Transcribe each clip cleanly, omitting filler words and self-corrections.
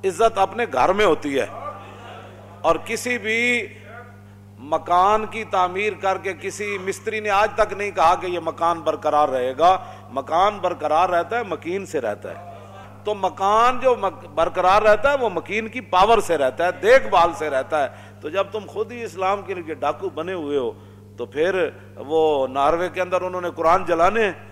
عزت اپنے گھر میں ہوتی ہے، اور کسی بھی مکان کی تعمیر کر کے کسی مستری نے آج تک نہیں کہا کہ یہ مکان برقرار رہے گا. مکان برقرار رہتا ہے مکین سے رہتا ہے. تو مکان جو برقرار رہتا ہے وہ مکین کی پاور سے رہتا ہے، دیکھ بھال سے رہتا ہے. تو جب تم خود ہی اسلام کے لیے ڈاکو بنے ہوئے ہو تو پھر وہ ناروے کے اندر انہوں نے قرآن جلانے ہیں.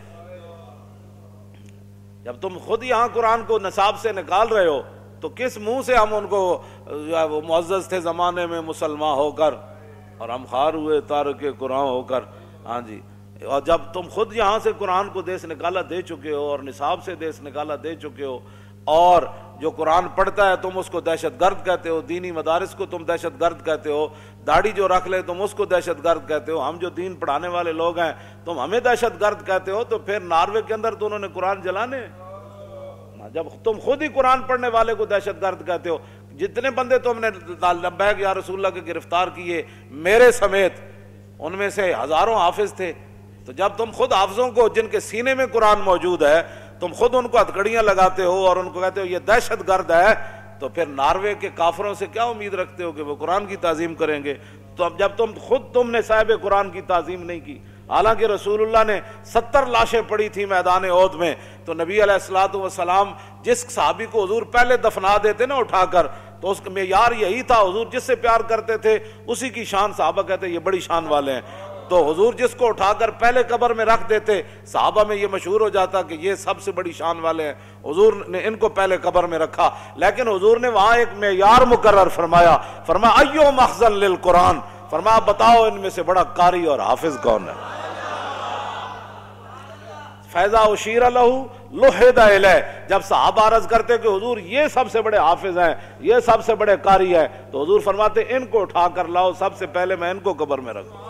جب تم خود یہاں قرآن کو نصاب سے نکال رہے ہو تو کس منہ سے ہم ان کو، وہ معزز تھے زمانے میں مسلمان ہو کر اور ہم خار ہوئے تارک قرآن ہو کر. ہاں جی، اور جب تم خود یہاں سے قرآن کو دیس نکالا دے چکے ہو اور نصاب سے دیس نکالا دے چکے ہو، اور جو قرآن پڑھتا ہے تم اس کو دہشت گرد کہتے ہو، دینی مدارس کو تم دہشت گرد کہتے ہو، داڑھی جو رکھ لے تم اس کو دہشت گرد کہتے ہو، ہم جو دین پڑھانے والے لوگ ہیں تم ہمیں دہشت گرد کہتے ہو، تو پھر ناروے کے اندر تو انہوں نے قرآن جلانے. جب تم خود ہی قرآن پڑھنے والے کو دہشت گرد کہتے ہو، جتنے بندے تم نے لبیک یا رسول اللہ کے گرفتار کیے میرے سمیت، ان میں سے ہزاروں حافظ تھے. تو جب تم خود حافظوں کو جن کے سینے میں قرآن موجود ہے تم خود ان کو ہتھکڑیاں لگاتے ہو اور ان کو کہتے ہو یہ دہشت گرد ہے، تو پھر ناروے کے کافروں سے کیا امید رکھتے ہو کہ وہ قرآن کی تعظیم کریں گے؟ تو اب جب تم نے صاحب قرآن کی تعظیم نہیں کی، حالانکہ رسول اللہ نے 70 لاشیں پڑی تھی میدان احد میں، تو نبی علیہ الصلوۃ والسلام جس صحابی کو حضور پہلے دفنا دیتے نا اٹھا کر، تو اس کا معیار یہی تھا، حضور جس سے پیار کرتے تھے اسی کی شان صحابہ کہتے یہ بڑی شان والے ہیں. تو حضور جس کو اٹھا کر پہلے قبر میں رکھ دیتے صحابہ میں یہ مشہور ہو جاتا کہ یہ سب سے بڑی شان والے ہیں، حضور نے ان کو پہلے قبر میں رکھا. لیکن حضور نے وہاں ایک معیار مقرر فرمایا ایو مخزن للقرآن، فرمایا بتاؤ ان میں سے بڑا قاری اور حافظ کون ہے. فیضا اشیر لہو لحد الیہ، جب صحابہ عرض کرتے کہ حضور یہ سب سے بڑے حافظ ہیں، یہ سب سے بڑے قاری ہیں، تو حضور فرماتے ان کو اٹھا کر لاؤ، سب سے پہلے میں ان کو قبر میں رکھوں.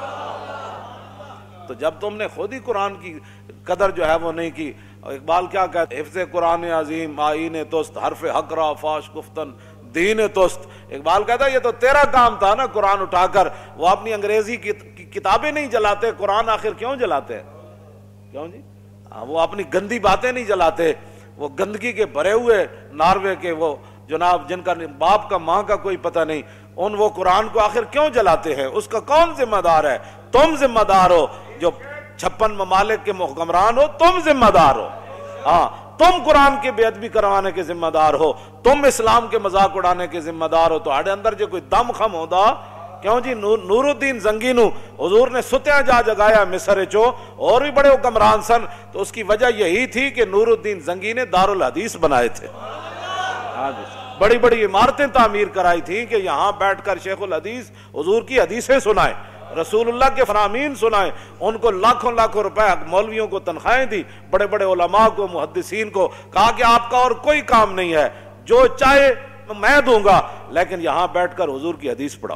تو جب تم نے خود ہی قرآن کی قدر جو ہے وہ نہیں کی. اقبال کیا کہتے ہیں، حفظ قرآن عظیم آئین توست، حرف حق را فاش گفتن دین توست. اقبال کہتا ہے یہ تو تیرا کام تھا نا قرآن اٹھا کر. وہ اپنی انگریزی کی کتابیں نہیں جلاتے، قرآن آخر کیوں جلاتے ہیں؟ کیوں جی؟ وہ اپنی گندی باتیں نہیں جلاتے، وہ گندگی کے بھرے ہوئے ناروے کے وہ جناب جن کا باپ کا ماں کا کوئی پتہ نہیں، وہ قرآن کو آخر کیوں جلاتے ہیں؟ اس کا کون ذمہ دار ہے؟ تم ذمہ دار ہو، جو 56 ممالک کے حکمران ہو، تم ذمہ دار ہو. ہاں، تم قرآن کی بے ادبی کروانے کے ذمہ دار ہو، تم اسلام کے مذاق اڑانے کے ذمہ دار ہو. تو ہاڑے اندر جو کوئی دم خم ہوتا کیوں جی؟ نور الدین زنگی نو حضور نے ستیاں جا جگایا مصر چو، اور بھی بڑے حکمران سن. تو اس کی وجہ یہی تھی کہ نور الدین زنگی نے دارالحدیث بنائے تھے. بڑی بڑی عمارتیں تعمیر کرائی تھیں کہ یہاں بیٹھ کر شیخ الحدیث حضور کی حدیثیں سنائیں، رسول اللہ کے فرامین سنائیں. ان کو لاکھوں لاکھوں روپے مولویوں کو تنخواہیں دی، بڑے بڑے علماء کو، محدثین کو، کہا کہ آپ کا اور کوئی کام نہیں ہے، جو چاہے میں دوں گا، لیکن یہاں بیٹھ کر حضور کی حدیث پڑھاؤ.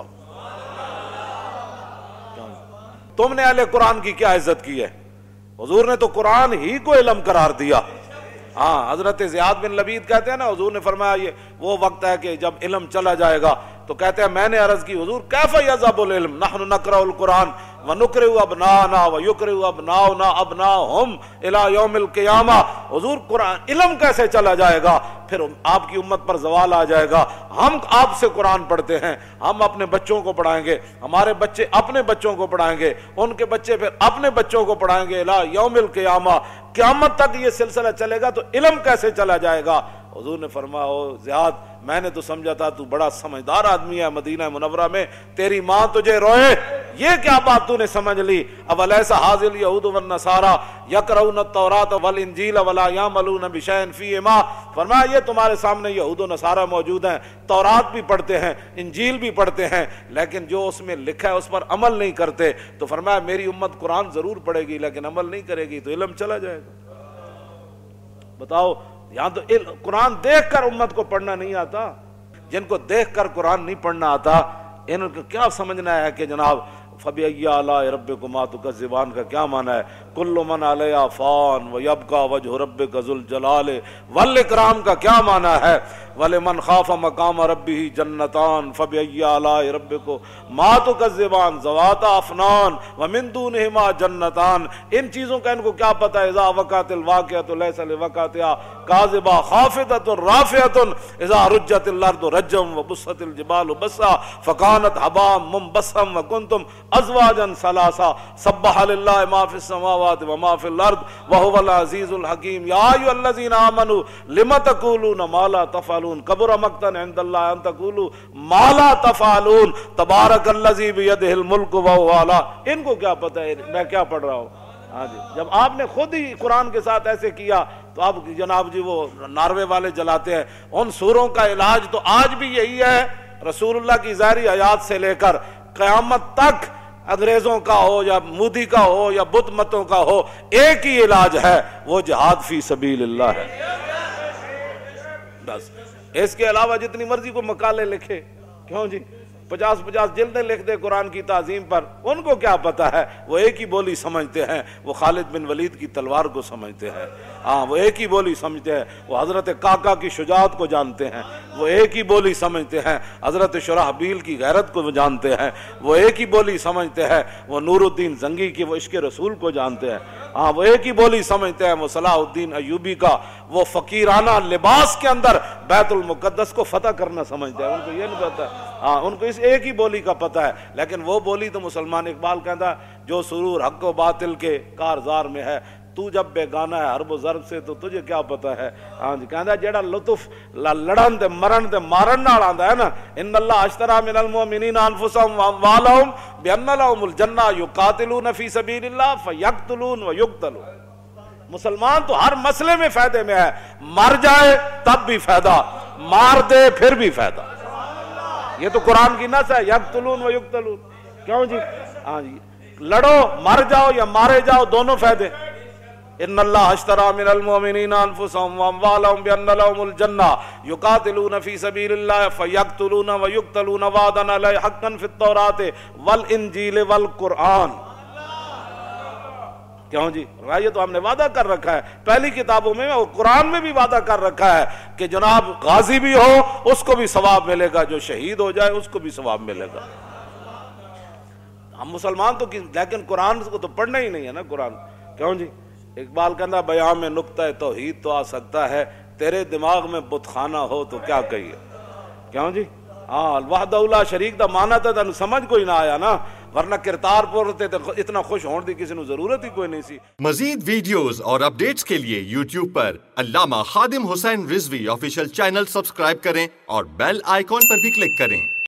تم نے اہل قرآن کی کیا عزت کی ہے؟ حضور نے تو قرآن ہی کو علم قرار دیا. ہاں، حضرت زیاد بن لبید کہتے ہیں نا، حضور نے فرمایا یہ وہ وقت ہے کہ جب علم چلا جائے گا. تو کہتے ہیں میں نے عرض کی حضور کیف یذهب العلم نحن نقرأ القرآن ونقرئ ابناءنا ويقرئ ابناؤنا ابناءهم الى يوم القیامہ. حضور قرآن علم کیسے چلا جائے گا؟ پھر آپ کی امت پر زوال آ جائے گا. ہم آپ سے قرآن پڑھتے ہیں، ہم اپنے بچوں کو پڑھائیں گے، ہمارے بچے اپنے بچوں کو پڑھائیں گے، ان کے بچے پھر اپنے بچوں کو پڑھائیں گے الى یوم القیامہ. قیامت تک یہ سلسلہ چلے گا، تو علم کیسے چلا جائے گا؟ حضور نے فرمایا او زیاد، میں نے تو سمجھا تھا تو بڑا سمجھدار آدمی ہے، مدینہ منورہ میں تیری ماں تجھے روئے، یہ کیا بات تو نے سمجھ لی؟ اولیس ھذا الیہود والنصارى یقرؤون التوراۃ والانجیل ولا یعملون بشیء فیہما. فرمایا یہ تمہارے سامنے یہود و نصارہ موجود ہیں، تورات بھی پڑھتے ہیں، انجیل بھی پڑھتے ہیں، لیکن جو اس میں لکھا ہے اس پر عمل نہیں کرتے. تو فرمایا میری امت قرآن ضرور پڑھے گی لیکن عمل نہیں کرے گی، تو علم چلا جائے گا. بتاؤ، یہاں تو قرآن دیکھ کر امت کو پڑھنا نہیں آتا. جن کو دیکھ کر قرآن نہیں پڑھنا آتا، ان کو کیا سمجھنا ہے کہ جناب فَبِأَيِّ آلَاءِ رَبِّكُمَا تُكَذِّبَانِ کا کیا معنی ہے؟ कुल्लु मन अलैहा फान व यबका वजहु रब्बिका ज़ुल जलाल वल इकराम का क्या माना है? वलिमन खाफ़ा मकाम रब्बिही जन्नतान फबिअय्यि आलाइ रब्बिकुमा तुकज़्ज़िबान ज़वाता अफ़नान व मिन दूनिहिमा जन्नतान। इन चीज़ों का इनको क्या पता है? इज़ा वक़अतिल वाक़िअतु लैसा लिवक़अतिहा काज़िबा ख़ाफ़िदतुन राफ़िअतुन इज़ा रुज्जतिल अर्दु रज्जम व बुस्सतिल जिबालु बस्सा फ़कानत हबाअम मुंबस्सम व कुंतुम अज़वाजन सलासा सब्बह लिल्लाहि मा फ़िस समावाति व मा फ़िल अर्द व हुवल अज़ीज़ुल हकीम। या अय्युहल्लज़ीना आमनू लिम तक़ूलूना मा ला तफ़अलून कबुर मक़्तन इंदल्लाहि अन तक़ूलू मा ला तफ़अलून तबारकल्लज़ी बियदिहिल मुल्कु व हुवा अला। इनको क्या पता है मैं क्या पढ़ रहा हूँ? हाँ जी, जब आपने खुद ही कुरान के साथ ऐसे किया तो आप जनाब जी वो नार्वे वाले जलाते हैं। उन सूरों का इलाज तो आज भी यही है, रसूलुल्लाह की ज़ाहिरी हयात से लेकर क़यामत तक अंग्रेजों का हो या मोदी का हो या बुत मतों का हो, एक ही इलाज है, वो जिहाद फी सबीलिल्लाह है। बस इसके अलावा जितनी मर्जी को मकाले लिखे, क्यों जी 50-50 जिल्दें लिख दे कुरान की ताज़ीम पर, उनको क्या पता है? वो एक ही बोली समझते हैं, वो खालिद बिन वलीद की तलवार को समझते हैं। हाँ, वो एक ही बोली समझते हैं, वो हज़रत काका की शुजाअत को जानते हैं, वो एक ही बोली समझते हैं, हज़रत शुराहबील की गैरत को वो जानते हैं, वो एक ही बोली समझते हैं, वो नूरुद्दीन जंगी की वो इश्क़ रसूल को जानते हैं। हाँ, वो एक ही बोली समझते हैं, वो सलाहुद्दीन अय्यूबी का वो फ़कीराना लिबास के अंदर बैतुल मुक़द्दस को फतह करना समझते हैं। उनको ये नहीं पता है, हाँ उनको इस एक ही बोली का पता है। लेकिन वो बोली तो मुसलमान इकबाल कहता है, जो सुरूर हक़ व बातिल के कारज़ार में है, तू जब बेगाना है हर्ब ज़र्ब से तो तुझे क्या पता है। हाँ जी, कहता जेड़ा लुत्फ लड़न ते मरण ते मारन नाल आंदा है ना, इन्नल्लाह अश्तरा मिनल मुमिनीना अनफुसहुम व अम्वालहुम बिअन्ना लहुमुल जन्नह युक़ातिलूना फी सबीलिल्लाह फयक़्तुलून व युक़्तलून। मुसलमान तो हर मसले में फायदे में है, मर जाए तब भी फायदा, मार दे फिर भी फायदा। ये तो कुरान की नस है, यक़्तुलून व युक़्तलून। क्यों जी? हाँ जी, लड़ो मर जाओ या मारे जाओ दोनों फायदे। इन्नल्लाह अश्तरा मिनल मुमिनीना अनफुसहुम व अम्वालहुम बिअन्ना लहुमुल जन्नह युक़ातिलूना फी सबीलिल्लाह फयक़्तुलून व युक़्तलून वअदन अलैहि हक़्क़न फित तौरात वल इंजील वल कुरआन। क्यों जी? ये तो हमने वादा कर रखा है पहली किताबों में और कुरान में भी वादा कर रखा है कि जनाब गाजी भी हो उसको भी सवाब मिलेगा, जो शहीद हो जाए उसको भी सवाब मिलेगा। हम मुसलमान तो लेकिन कुरान को तो पढ़ना ही नहीं है ना कुरान। क्यों जी? इकबाल कहना बयान में नुक्ता तौहीद तो आ सकता है, तेरे दिमाग में बुतखाना हो तो क्या कहिए। क्यों जी? हाँ, वहदहुल्ला शरीक दा माना था तेन समझ कोई ना आया ना, वरना किरतारपुर ते इतना खुश होने की किसी को जरूरत ही कोई नहीं सी। मजीद वीडियोस और अपडेट्स के लिए YouTube पर Allama Khadim Hussain Rizvi official channel subscribe करें और बेल आइकॉन पर भी क्लिक करें।